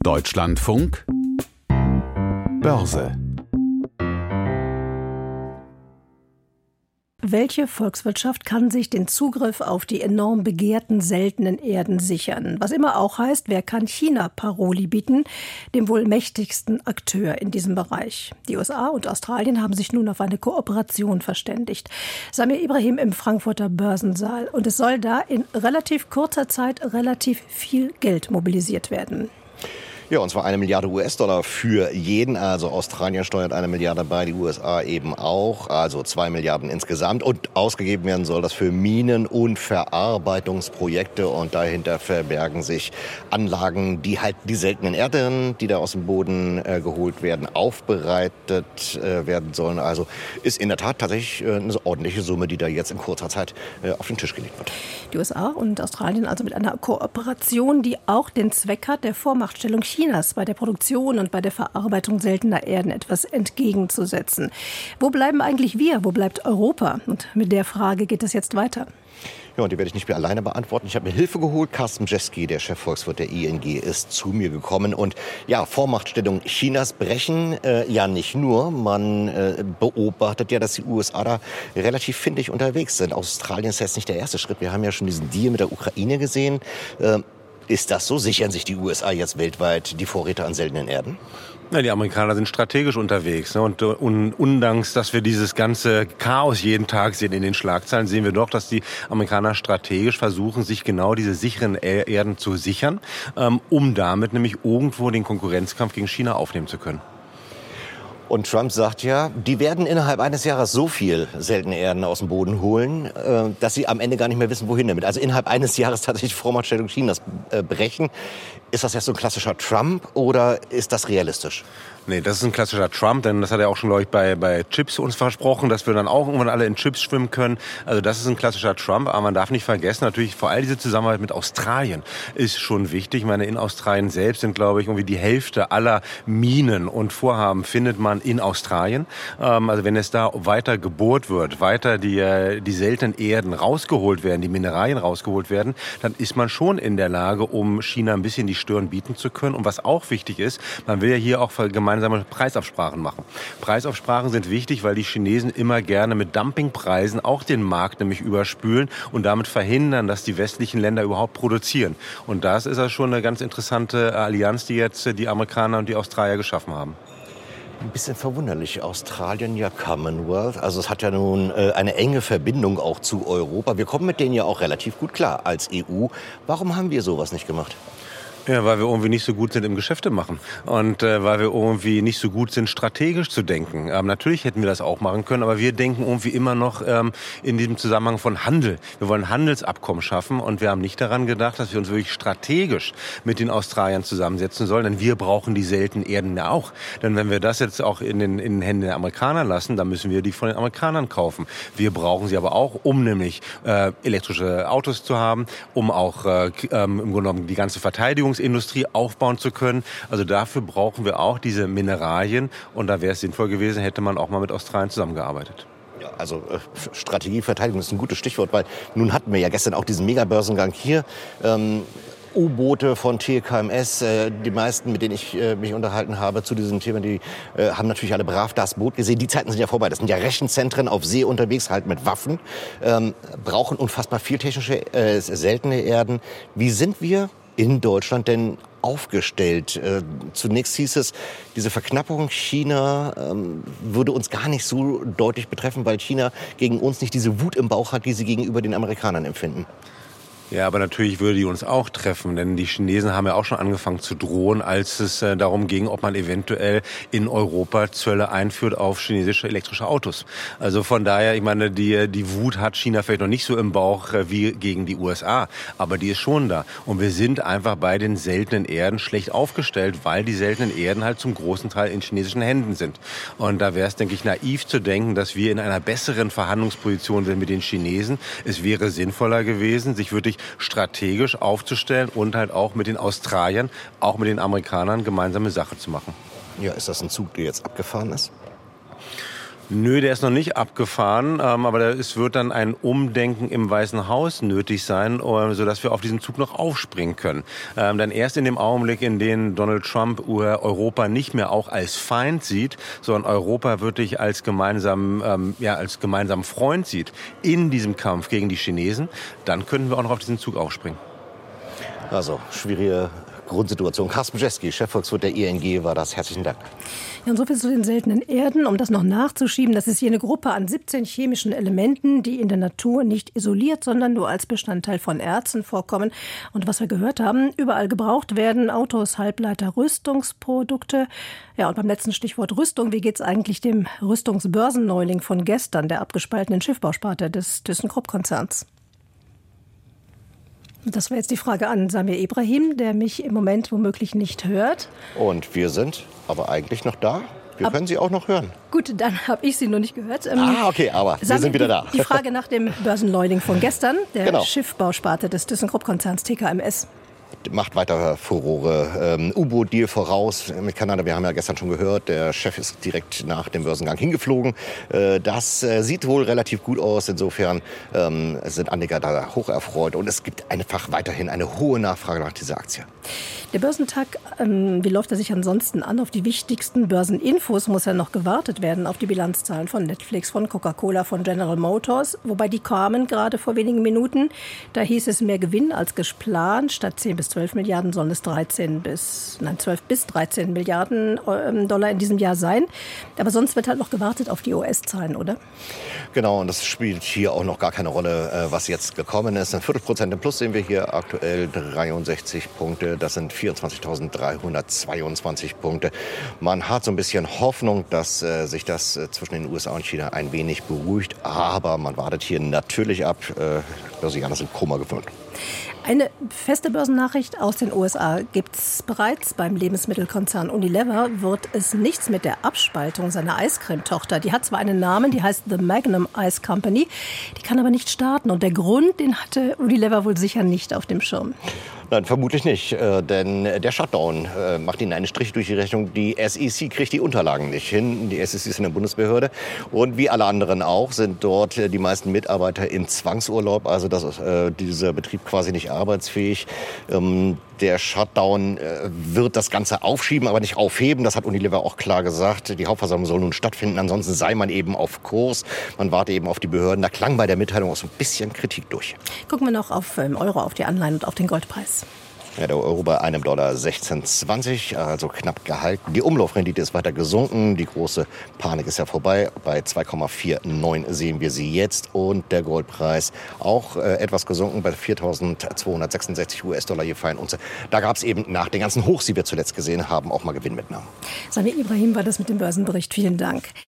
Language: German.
Deutschlandfunk Börse. Welche Volkswirtschaft kann sich den Zugriff auf die enorm begehrten seltenen Erden sichern? Was immer auch heißt, wer kann China Paroli bieten, dem wohl mächtigsten Akteur in diesem Bereich? Die USA und Australien haben sich nun auf eine Kooperation verständigt. Samir Ibrahim im Frankfurter Börsensaal. Und es soll da in relativ kurzer Zeit relativ viel Geld mobilisiert werden. Ja, und zwar 1 Milliarde US-Dollar für jeden. Also Australien steuert 1 Milliarde bei, die USA eben auch. Also 2 Milliarden insgesamt. Und ausgegeben werden soll das für Minen- und Verarbeitungsprojekte. Und dahinter verbergen sich Anlagen, die halt die seltenen Erden, die da aus dem Boden geholt werden, aufbereitet werden sollen. Also ist in der Tat tatsächlich eine ordentliche Summe, die da jetzt in kurzer Zeit auf den Tisch gelegt wird. Die USA und Australien also mit einer Kooperation, die auch den Zweck hat, der Vormachtstellung Chinas bei der Produktion und bei der Verarbeitung seltener Erden etwas entgegenzusetzen. Wo bleiben eigentlich wir? Wo bleibt Europa? Und mit der Frage geht es jetzt weiter. Ja, und die werde ich nicht mehr alleine beantworten. Ich habe mir Hilfe geholt. Carsten Jeski, der Chefvolkswirt der ING, ist zu mir gekommen. Und ja, Vormachtstellung Chinas brechen ja nicht nur. Man beobachtet ja, dass die USA da relativ findig unterwegs sind. Australien ist jetzt nicht der erste Schritt. Wir haben ja schon diesen Deal mit der Ukraine gesehen. Ist das so? Sichern sich die USA jetzt weltweit die Vorräte an seltenen Erden? Ja, die Amerikaner sind strategisch unterwegs. Und undanks, dass wir dieses ganze Chaos jeden Tag sehen in den Schlagzeilen, sehen wir doch, dass die Amerikaner strategisch versuchen, sich genau diese sicheren Erden zu sichern, um damit nämlich irgendwo den Konkurrenzkampf gegen China aufnehmen zu können. Und Trump sagt ja, die werden innerhalb eines Jahres so viel seltene Erden aus dem Boden holen, dass sie am Ende gar nicht mehr wissen, wohin damit. Also innerhalb eines Jahres tatsächlich die Vormachtstellung Chinas brechen. Ist das jetzt so ein klassischer Trump oder ist das realistisch? Nee, das ist ein klassischer Trump, denn das hat er auch schon, glaube ich, bei Chips uns versprochen, dass wir dann auch irgendwann alle in Chips schwimmen können. Also das ist ein klassischer Trump, aber man darf nicht vergessen, natürlich vor allem diese Zusammenarbeit mit Australien ist schon wichtig. Ich meine, in Australien selbst sind, glaube ich, irgendwie die Hälfte aller Minen und Vorhaben findet man in Australien. Also wenn es da weiter gebohrt wird, weiter die seltenen Erden rausgeholt werden, die Mineralien rausgeholt werden, dann ist man schon in der Lage, um China ein bisschen die Stirn bieten zu können. Und was auch wichtig ist, man will ja hier auch gemeinsame Preisabsprachen machen. Preisabsprachen sind wichtig, weil die Chinesen immer gerne mit Dumpingpreisen auch den Markt nämlich überspülen und damit verhindern, dass die westlichen Länder überhaupt produzieren. Und das ist ja schon eine ganz interessante Allianz, die jetzt die Amerikaner und die Australier geschaffen haben. Ein bisschen verwunderlich. Australien ja Commonwealth. Also es hat ja nun eine enge Verbindung auch zu Europa. Wir kommen mit denen ja auch relativ gut klar als EU. Warum haben wir sowas nicht gemacht? Ja, weil wir irgendwie nicht so gut sind im Geschäfte machen und weil wir irgendwie nicht so gut sind, strategisch zu denken. Natürlich hätten wir das auch machen können, aber wir denken irgendwie immer noch in diesem Zusammenhang von Handel. Wir wollen Handelsabkommen schaffen und wir haben nicht daran gedacht, dass wir uns wirklich strategisch mit den Australiern zusammensetzen sollen, denn wir brauchen die seltenen Erden ja auch. Denn wenn wir das jetzt auch in den Händen der Amerikaner lassen, dann müssen wir die von den Amerikanern kaufen. Wir brauchen sie aber auch, um nämlich elektrische Autos zu haben, um auch im Grunde genommen die ganze Verteidigungsindustrie aufbauen zu können. Also dafür brauchen wir auch diese Mineralien. Und da wäre es sinnvoll gewesen, hätte man auch mal mit Australien zusammengearbeitet. Ja, also Strategieverteidigung ist ein gutes Stichwort, weil nun hatten wir ja gestern auch diesen Megabörsengang hier. U-Boote von TKMS, die meisten, mit denen ich mich unterhalten habe zu diesem Thema, die haben natürlich alle brav das Boot gesehen. Die Zeiten sind ja vorbei. Das sind ja Rechenzentren auf See unterwegs, halt mit Waffen, brauchen unfassbar viel technische, seltene Erden. Wie sind wir in Deutschland denn aufgestellt? Zunächst hieß es, diese Verknappung China würde uns gar nicht so deutlich betreffen, weil China gegen uns nicht diese Wut im Bauch hat, die sie gegenüber den Amerikanern empfinden. Ja, aber natürlich würde die uns auch treffen, denn die Chinesen haben ja auch schon angefangen zu drohen, als es darum ging, ob man eventuell in Europa Zölle einführt auf chinesische elektrische Autos. Also von daher, ich meine, die Wut hat China vielleicht noch nicht so im Bauch wie gegen die USA, aber die ist schon da. Und wir sind einfach bei den seltenen Erden schlecht aufgestellt, weil die seltenen Erden halt zum großen Teil in chinesischen Händen sind. Und da wäre es, denke ich, naiv zu denken, dass wir in einer besseren Verhandlungsposition sind mit den Chinesen. Es wäre sinnvoller gewesen, sich wirklich strategisch aufzustellen und halt auch mit den Australiern, auch mit den Amerikanern gemeinsame Sache zu machen. Ja, ist das ein Zug, der jetzt abgefahren ist? Nö, der ist noch nicht abgefahren, aber es wird dann ein Umdenken im Weißen Haus nötig sein, sodass wir auf diesen Zug noch aufspringen können. Denn erst in dem Augenblick, in dem Donald Trump Europa nicht mehr auch als Feind sieht, sondern Europa wirklich als gemeinsamen Freund sieht in diesem Kampf gegen die Chinesen, dann können wir auch noch auf diesen Zug aufspringen. Also, schwierige Grundsituation. Carsten Bjeski, Chefvolkswirt der ING, war das. Herzlichen Dank. Ja, und so viel zu den seltenen Erden. Um das noch nachzuschieben, das ist hier eine Gruppe an 17 chemischen Elementen, die in der Natur nicht isoliert, sondern nur als Bestandteil von Erzen vorkommen. Und was wir gehört haben, überall gebraucht werden: Autos, Halbleiter, Rüstungsprodukte. Ja, und beim letzten Stichwort Rüstung, wie geht es eigentlich dem Rüstungsbörsenneuling von gestern, der abgespaltenen Schiffbausparte des ThyssenKrupp-Konzerns? Das war jetzt die Frage an Samir Ibrahim, der mich im Moment womöglich nicht hört. Und wir sind aber eigentlich noch da. Wir können Sie auch noch hören. Gut, dann habe ich Sie noch nicht gehört. Okay, aber wir sind wieder da. Die Frage nach dem Börsenneuling von gestern, der Schiffbausparte des ThyssenKrupp-Konzerns TKMS. Macht weiter Furore. U-Boot-Deal voraus mit Kanada. Wir haben ja gestern schon gehört, der Chef ist direkt nach dem Börsengang hingeflogen. Das sieht wohl relativ gut aus. Insofern sind Anleger da hoch erfreut. Und es gibt einfach weiterhin eine hohe Nachfrage nach dieser Aktie. Der Börsentag, wie läuft er sich ansonsten an? Auf die wichtigsten Börseninfos muss ja noch gewartet werden. Auf die Bilanzzahlen von Netflix, von Coca-Cola, von General Motors. Wobei die kamen gerade vor wenigen Minuten. Da hieß es mehr Gewinn als geplant. Statt 10 bis 12 Milliarden sollen es 12 bis 13 Milliarden Dollar in diesem Jahr sein. Aber sonst wird halt noch gewartet auf die US-Zahlen, oder? Genau, und das spielt hier auch noch gar keine Rolle, was jetzt gekommen ist. Ein Viertelprozent im Plus sehen wir hier aktuell, 63 Punkte. Das sind 24.322 Punkte. Man hat so ein bisschen Hoffnung, dass sich das zwischen den USA und China ein wenig beruhigt. Aber man wartet hier natürlich ab. Börsianer sind Koma gewöhnt. Eine feste Börsennachricht aus den USA gibt es bereits. Beim Lebensmittelkonzern Unilever wird es nichts mit der Abspaltung seiner Eiscreme-Tochter. Die hat zwar einen Namen, die heißt The Magnum Ice Company, die kann aber nicht starten. Und der Grund, den hatte Unilever wohl sicher nicht auf dem Schirm. Nein, vermutlich nicht, denn der Shutdown macht Ihnen einen Strich durch die Rechnung. Die SEC kriegt die Unterlagen nicht hin. Die SEC ist eine Bundesbehörde und wie alle anderen auch sind dort die meisten Mitarbeiter in Zwangsurlaub. Also dieser Betrieb quasi nicht arbeitsfähig. Der Shutdown wird das Ganze aufschieben, aber nicht aufheben. Das hat Unilever auch klar gesagt. Die Hauptversammlung soll nun stattfinden. Ansonsten sei man eben auf Kurs. Man warte eben auf die Behörden. Da klang bei der Mitteilung auch so ein bisschen Kritik durch. Gucken wir noch auf Euro, auf die Anleihen und auf den Goldpreis. Ja, der Euro bei $1,1620, also knapp gehalten. Die Umlaufrendite ist weiter gesunken. Die große Panik ist ja vorbei. Bei 2,49 sehen wir sie jetzt. Und der Goldpreis auch etwas gesunken bei 4.266 US-Dollar je Feinunze. Da gab es eben nach den ganzen Hochs, die wir zuletzt gesehen haben, auch mal Gewinnmitnahmen. Samir Ibrahim war das mit dem Börsenbericht. Vielen Dank.